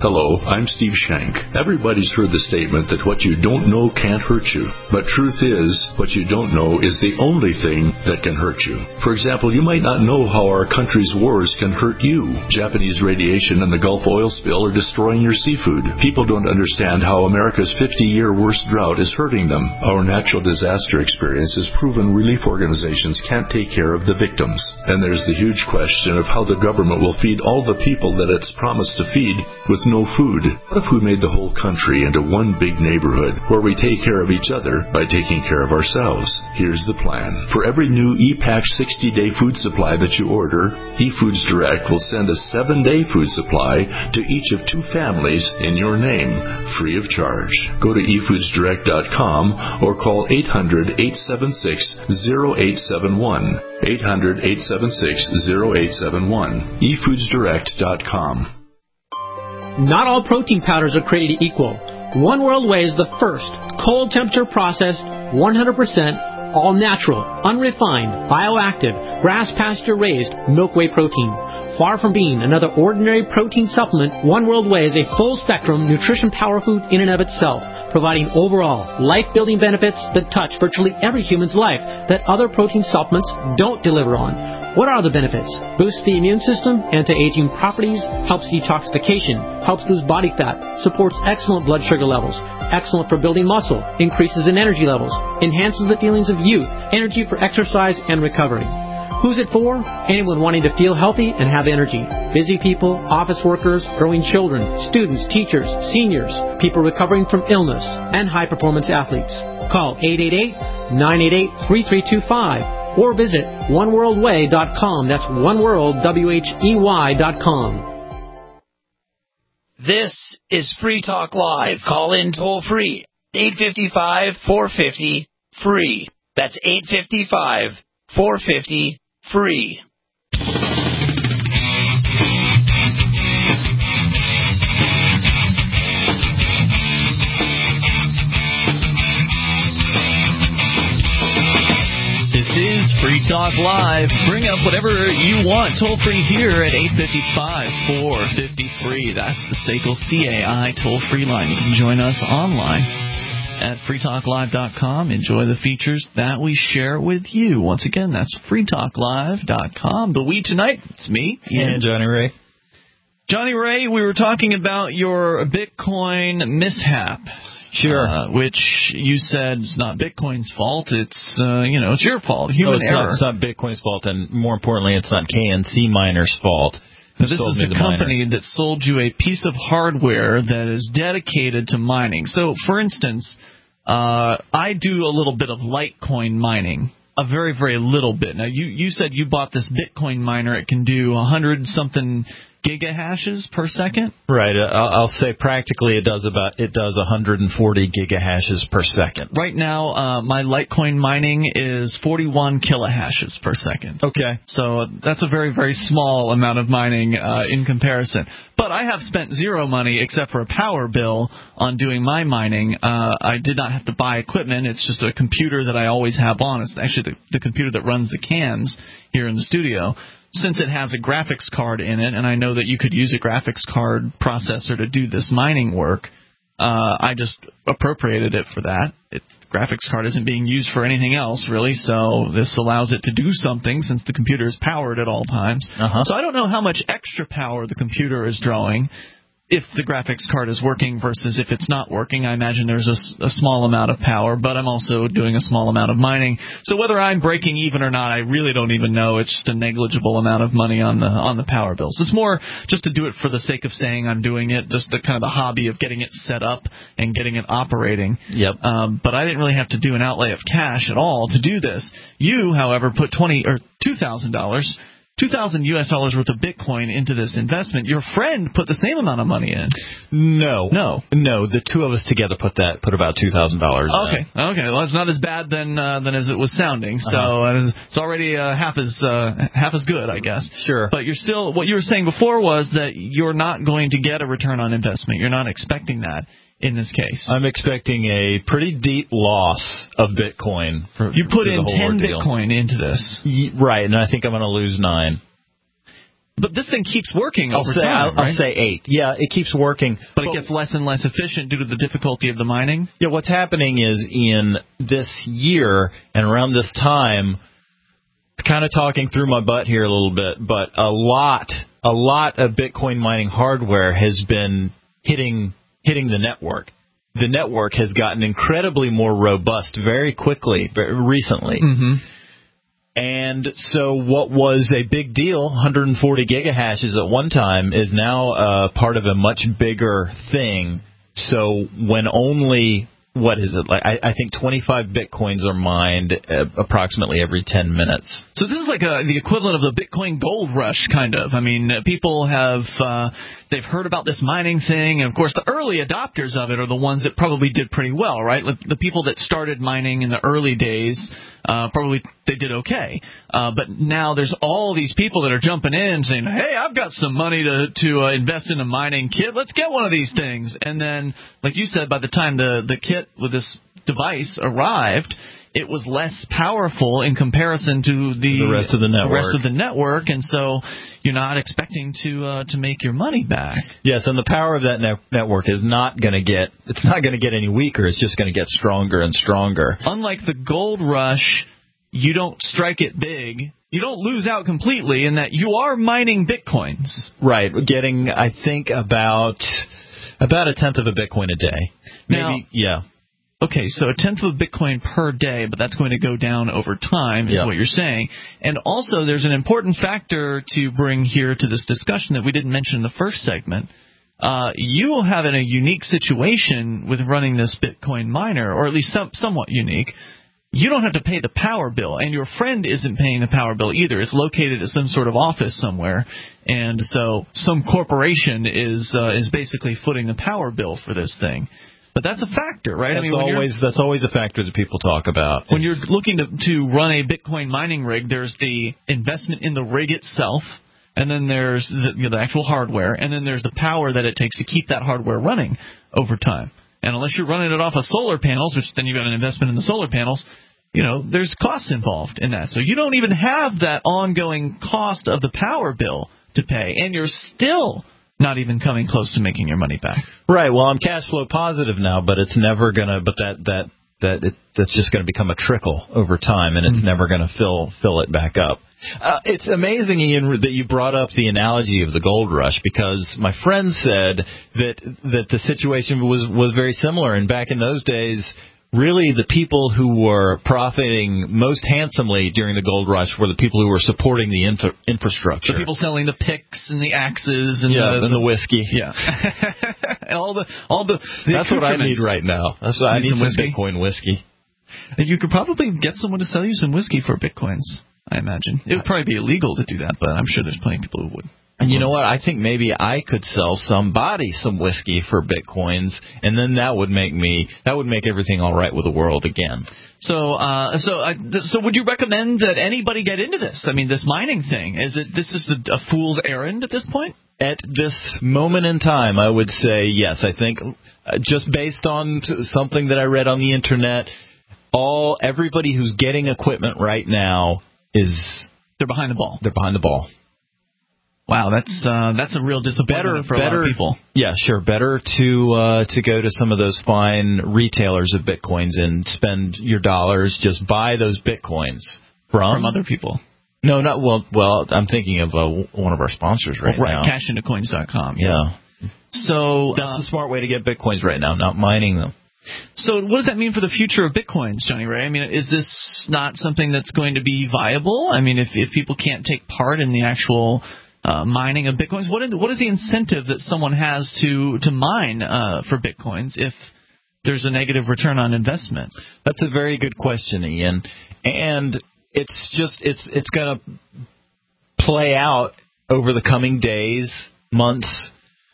Hello, I'm Steve Shank. Everybody's heard the statement that what you don't know can't hurt you. But truth is, what you don't know is the only thing that can hurt you. For example, you might not know how our country's wars can hurt you. Japanese radiation and the Gulf oil spill are destroying your seafood. People don't understand how America's fifty-year worst drought is hurting them. Our natural disaster experience has proven relief organizations can't take care of the victims. And there's the huge question of how the government will feed all the people that it's promised to feed with no food. What if we made the whole country into one big neighborhood where we take care of each other by taking care of ourselves? Here's the plan. For every new E-Pack sixty-day food supply that you order, eFoods Direct will send a seven-day food supply to each of two families in your name, free of charge. Go to e foods direct dot com or call eight hundred, eight seven six, zero eight seven one. eight hundred, eight seven six, zero eight seven one. e foods direct dot com. Not all protein powders are created equal. One World Whey is the first cold temperature processed, one hundred percent all natural, unrefined, bioactive, grass pasture raised milk whey protein. Far from being another ordinary protein supplement, One World Whey is a full spectrum nutrition power food in and of itself, providing overall life building benefits that touch virtually every human's life that other protein supplements don't deliver on. What are the benefits? Boosts the immune system, anti-aging properties, helps detoxification, helps lose body fat, supports excellent blood sugar levels, excellent for building muscle, increases in energy levels, enhances the feelings of youth, energy for exercise and recovery. Who's it for? Anyone wanting to feel healthy and have energy. Busy people, office workers, growing children, students, teachers, seniors, people recovering from illness, and high-performance athletes. Call eight eight eight, nine eight eight, three three two five or visit one world whey dot com. That's oneworld, W H E Y dot com. This is Free Talk Live. Call in toll free. eight five five, four five zero, free. That's eight five five, four five zero, free. This is Free Talk Live. Bring up whatever you want. Toll free here at eight five five, four five zero, free. That's the S A C L C A I toll-free line. You can join us online at free talk live dot com. Enjoy the features that we share with you. Once again, that's free talk live dot com. The we tonight, it's me, Ian. And Johnny Ray. Johnny Ray, we were talking about your Bitcoin mishap. Sure. Uh, which you said is not Bitcoin's fault. It's, uh, you know, it's your fault. Human no, it's error. Not, it's not Bitcoin's fault, and more importantly, it's not K N C Miner's fault. Now, this is the, the company miner. that sold you a piece of hardware that is dedicated to mining. So, for instance, uh, I do a little bit of Litecoin mining, a very, very little bit. Now, you, you said you bought this Bitcoin miner. It can do one hundred something gigahashes per second? Right. I'll say practically it does about it does one hundred forty gigahashes per second. Right now, uh, my Litecoin mining is forty-one kilohashes per second. Okay. So that's a very, very small amount of mining uh, in comparison. But I have spent zero money except for a power bill on doing my mining. Uh, I did not have to buy equipment. It's just a computer that I always have on. It's actually the, the computer that runs the cams here in the studio. Since it has a graphics card in it, and I know that you could use a graphics card processor to do this mining work, uh, I just appropriated it for that. It, the graphics card isn't being used for anything else, really, so this allows it to do something since the computer is powered at all times. Uh-huh. So I don't know how much extra power the computer is drawing if the graphics card is working versus if it's not working. I imagine there's a, a small amount of power, but I'm also doing a small amount of mining. So whether I'm breaking even or not, I really don't even know. It's just a negligible amount of money on the on the power bills. It's more just to do it for the sake of saying I'm doing it, just the kind of the hobby of getting it set up and getting it operating. Yep. Um, but I didn't really have to do an outlay of cash at all to do this. You, however, put twenty or two thousand dollars. two thousand U S dollars worth of Bitcoin into this investment. Your friend put the same amount of money in. No. No. No, the two of us together put that put about two thousand dollars Okay. in. Okay. Well, it's not as bad then uh, than as it was sounding. So uh-huh. It's already uh, half as uh, half as good, I guess. Sure. But you're still what you were saying before was that you're not going to get a return on investment. You're not expecting that in this case. I'm expecting a pretty deep loss of Bitcoin. For, you put for in the whole ten ordeal. Bitcoin into this. Right, and I think I'm going to lose nine. But this thing keeps working over I'll say, time, I'll, right? I'll say eight. Yeah, it keeps working. But it gets less and less efficient due to the difficulty of the mining? Yeah, what's happening is in this year and around this time, kind of talking through my butt here a little bit, but a lot, a lot of Bitcoin mining hardware has been hitting hitting the network. The network has gotten incredibly more robust very quickly, very recently. Mm-hmm. And so what was a big deal, one hundred forty gigahashes at one time, is now uh, part of a much bigger thing. So when only, what is it, like I, I think twenty-five Bitcoins are mined uh, approximately every ten minutes. So this is like a, the equivalent of the Bitcoin gold rush, kind of. I mean, uh, people have, uh, they've heard about this mining thing, and of course the early adopters of it are the ones that probably did pretty well, right? The people that started mining in the early days, uh, probably they did okay. Uh, but now there's all these people that are jumping in saying, hey, I've got some money to, to uh, invest in a mining kit. Let's get one of these things. And then, like you said, by the time the, the kit with this device arrived, it was less powerful in comparison to the, the rest of the network. The rest of the network, and so you're not expecting to uh, to make your money back. Yes, and the power of that ne- network is not going to get it's not going to get any weaker. It's just going to get stronger and stronger. Unlike the gold rush, you don't strike it big. You don't lose out completely in that you are mining Bitcoins. Right, getting I think about about a tenth of a Bitcoin a day. Maybe now, yeah. Okay, so a tenth of a Bitcoin per day, but that's going to go down over time, is yep. what you're saying. And also, there's an important factor to bring here to this discussion that we didn't mention in the first segment. Uh, you will have in a unique situation with running this Bitcoin miner, or at least some, somewhat unique. You don't have to pay the power bill, and your friend isn't paying the power bill either. It's located at some sort of office somewhere, and so some corporation is uh, is basically footing the power bill for this thing. But that's a factor, right? That's I mean, always that's always a factor that people talk about. When you're looking to, to run a Bitcoin mining rig, there's the investment in the rig itself, and then there's the, you know, the actual hardware, and then there's the power that it takes to keep that hardware running over time. And unless you're running it off of solar panels, which then you've got an investment in the solar panels, you know, there's costs involved in that. So you don't even have that ongoing cost of the power bill to pay, and you're still not even coming close to making your money back. Right. Well, I'm cash flow positive now, but it's never gonna. But that that that it, that's just going to become a trickle over time, and it's mm-hmm. never going to fill fill it back up. Uh, it's amazing, Ian, that you brought up the analogy of the gold rush, because my friend said that that the situation was was very similar, and back in those days, really, the people who were profiting most handsomely during the gold rush were the people who were supporting the infra- infrastructure. The people selling the picks and the axes and, yeah, the, and the whiskey. Yeah, and all the all the. the That's what I need right now. That's what I need. Some, some whiskey? Bitcoin whiskey. You could probably get someone to sell you some whiskey for Bitcoins. I imagine it would probably be illegal to do that, but I'm sure there's plenty of people who would. And you know what? I think maybe I could sell somebody some whiskey for Bitcoins, and then that would make me that would make everything all right with the world again. So, uh, so, uh, th- so, would you recommend that anybody get into this? I mean, this mining thing, is it this is a, a fool's errand at this point? At this moment in time, I would say yes. I think uh, just based on t- something that I read on the internet, all everybody who's getting equipment right now is they're behind the ball. They're behind the ball. Wow, that's uh, that's a real disappointment better, for a better, lot of people. Yeah, sure. Better to uh, to go to some of those fine retailers of Bitcoins and spend your dollars. Just buy those Bitcoins from from other people. No, not well. Well, I'm thinking of uh, one of our sponsors right, well, right now. cash into coins dot com. Yeah. So that's uh, the smart way to get Bitcoins right now, not mining them. So what does that mean for the future of Bitcoins, Johnny Ray? I mean, is this not something that's going to be viable? I mean, if if people can't take part in the actual Uh, mining of Bitcoins, what is, what is the incentive that someone has to to mine uh, for Bitcoins if there's a negative return on investment? That's a very good question, Ian. And it's just it's it's going to play out over the coming days, months.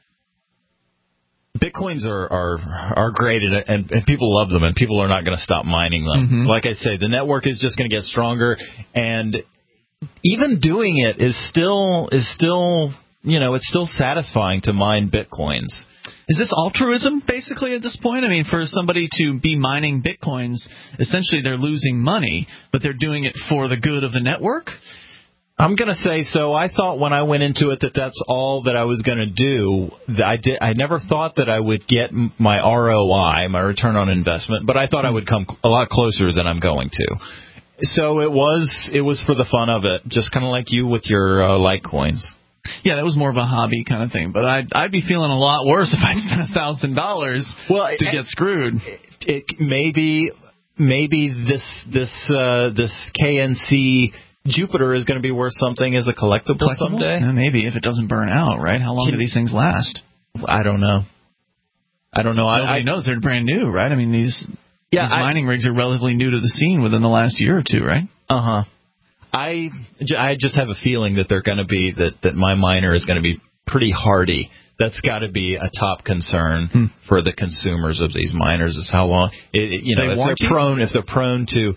Bitcoins are are, are great, and, and, and people love them, and people are not going to stop mining them. Mm-hmm. Like I say, the network is just going to get stronger, and even doing it is still is still you know it's still satisfying to mine Bitcoins. Is this altruism basically at this point? I mean, for somebody to be mining Bitcoins, essentially they're losing money, but they're doing it for the good of the network. I'm going to say so. I thought when I went into it that that's all that I was going to do. I did. I never thought that I would get my R O I, my return on investment, but I thought I would come a lot closer than I'm going to. So it was it was for the fun of it, just kind of like you with your uh, Litecoins. Yeah, that was more of a hobby kind of thing. But I'd, I'd be feeling a lot worse if I spent one thousand dollars well, to it, get screwed. It, it, maybe maybe this this uh, this K N C Jupiter is going to be worth something as a collectible, collectible? someday. Yeah, maybe if it doesn't burn out, right? How long Can, do these things last? I don't know. I don't know. Nobody I, I knows. They're brand new, right? I mean, these, yeah, these I, mining rigs are relatively new to the scene within the last year or two, right? Uh-huh. I, I just have a feeling that they're going to be, that, that my miner is going to be pretty hardy. That's got to be a top concern hmm. for the consumers of these miners is how long, it, it, you know, they if they're prone, if they're prone to,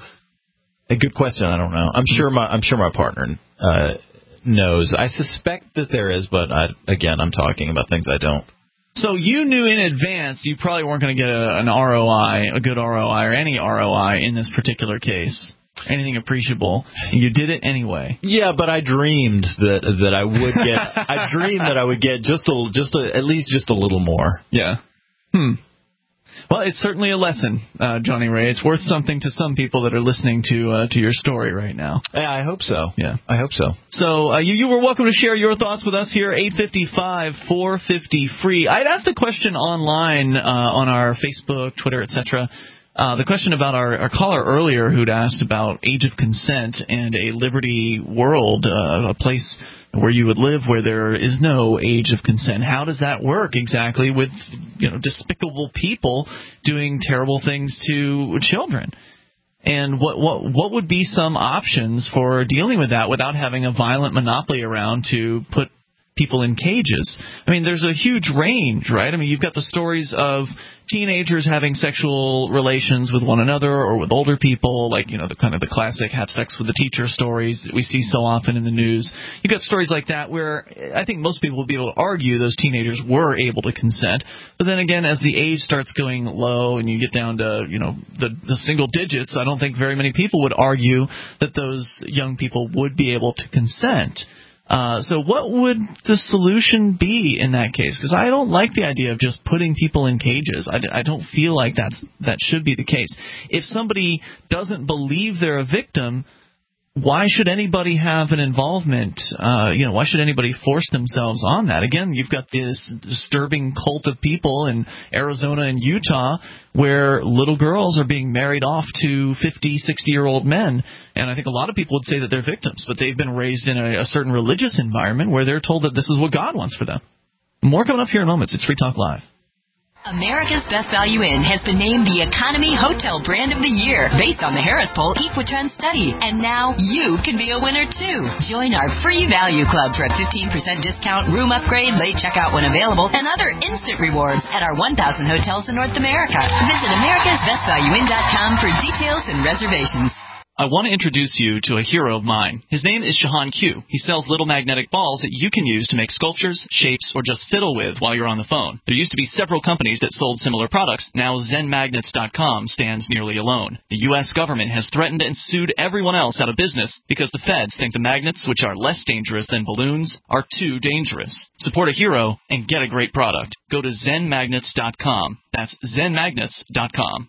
a good question, I don't know. I'm sure my, I'm sure my partner uh, knows. I suspect that there is, but I, again, I'm talking about things I don't. So you knew in advance you probably weren't going to get a, an R O I, a good R O I, or any R O I in this particular case. Anything appreciable. You did it anyway. Yeah, but I dreamed that that I would get. I dreamed that I would get just a, just a, at least just a little more. Yeah. Hmm. Well, it's certainly a lesson, uh, Johnny Ray. It's worth something to some people that are listening to uh, to your story right now. Yeah, I hope so. Yeah, I hope so. So uh, you you were welcome to share your thoughts with us here. eight five five, four five zero, free. I'd asked a question online uh, on our Facebook, Twitter, et cetera. Uh, the question about our, our caller earlier who'd asked about age of consent and a liberty world, uh, a place where you would live where there is no age of consent. How does that work exactly with, you know, despicable people doing terrible things to children? And what what what would be some options for dealing with that without having a violent monopoly around to put people in cages? I mean, there's a huge range, right? I mean, you've got the stories of teenagers having sexual relations with one another or with older people, like, you know, the kind of the classic have sex with the teacher stories that we see so often in the news. You've got stories like that where I think most people will be able to argue those teenagers were able to consent. But then again, as the age starts going low and you get down to, you know, the, the single digits, I don't think very many people would argue that those young people would be able to consent. Uh, so what would the solution be in that case? Because I don't like the idea of just putting people in cages. I, I don't feel like that's, that should be the case. If somebody doesn't believe they're a victim, why should anybody have an involvement? Uh, you know, why should anybody force themselves on that? Again, you've got this disturbing cult of people in Arizona and Utah where little girls are being married off to fifty, sixty-year-old men. And I think a lot of people would say that they're victims, but they've been raised in a, a certain religious environment where they're told that this is what God wants for them. More coming up here in moments. It's Free Talk Live. America's Best Value Inn has been named the Economy Hotel Brand of the Year based on the Harris Poll Equitrend study. And now you can be a winner, too. Join our free value club for a fifteen percent discount, room upgrade, late checkout when available, and other instant rewards at our one thousand hotels in North America. Visit americas best value inn dot com for details and reservations. I want to introduce you to a hero of mine. His name is Shahan Q. He sells little magnetic balls that you can use to make sculptures, shapes, or just fiddle with while you're on the phone. There used to be several companies that sold similar products. Now Zen Magnets dot com stands nearly alone. The U S government has threatened and sued everyone else out of business because the feds think the magnets, which are less dangerous than balloons, are too dangerous. Support a hero and get a great product. Go to Zen Magnets dot com. That's Zen Magnets dot com.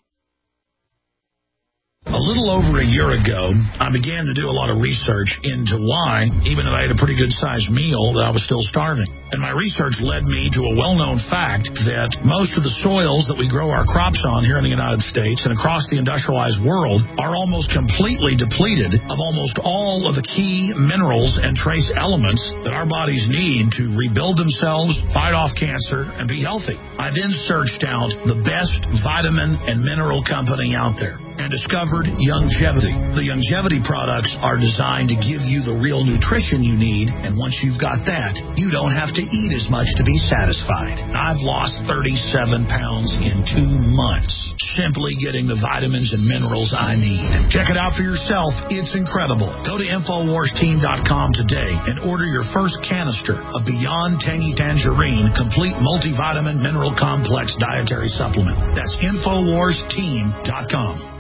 A little over a year ago, I began to do a lot of research into why, even though I had a pretty good-sized meal, that I was still starving. And my research led me to a well-known fact that most of the soils that we grow our crops on here in the United States and across the industrialized world are almost completely depleted of almost all of the key minerals and trace elements that our bodies need to rebuild themselves, fight off cancer, and be healthy. I then searched out the best vitamin and mineral company out there and discovered Youngevity. The Youngevity products are designed to give you the real nutrition you need, and once you've got that, you don't have to eat as much to be satisfied. I've lost thirty-seven pounds in two months, simply getting the vitamins and minerals I need. Check it out for yourself. It's incredible. Go to infowars team dot com today and order your first canister of Beyond Tangy Tangerine Complete Multivitamin Mineral Complex Dietary Supplement. That's infowars team dot com.